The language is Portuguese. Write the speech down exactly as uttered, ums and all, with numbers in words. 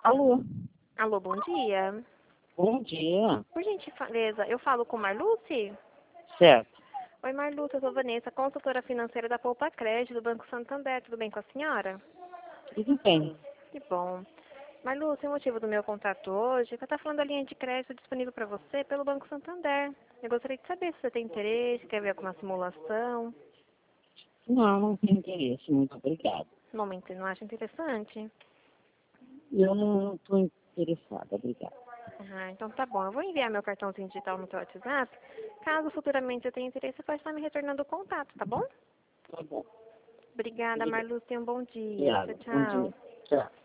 Alô? Alô, bom dia. Bom dia. Por gentileza, eu falo com Marluce? Certo. Oi, Marluce, eu sou Vanessa, consultora financeira da Poupa Crédito do Banco Santander. Tudo bem com a senhora? Tudo bem. Que bom. Marluce, o motivo do meu contato hoje é que eu estou falando da linha de crédito disponível para você pelo Banco Santander. Eu gostaria de saber se você tem interesse, quer ver alguma simulação. Não, não tenho interesse. Muito obrigado. No momento, você não acha interessante? Eu não estou interessada. Obrigada. Ah, então tá bom. Eu vou enviar meu cartãozinho digital no seu WhatsApp. Caso futuramente eu tenha interesse, você pode estar me retornando o contato, tá bom? Tá bom. Obrigada, Obrigado. Marluce. Tenha um bom dia. Tchau, Obrigado. Bom dia. tchau. Tchau.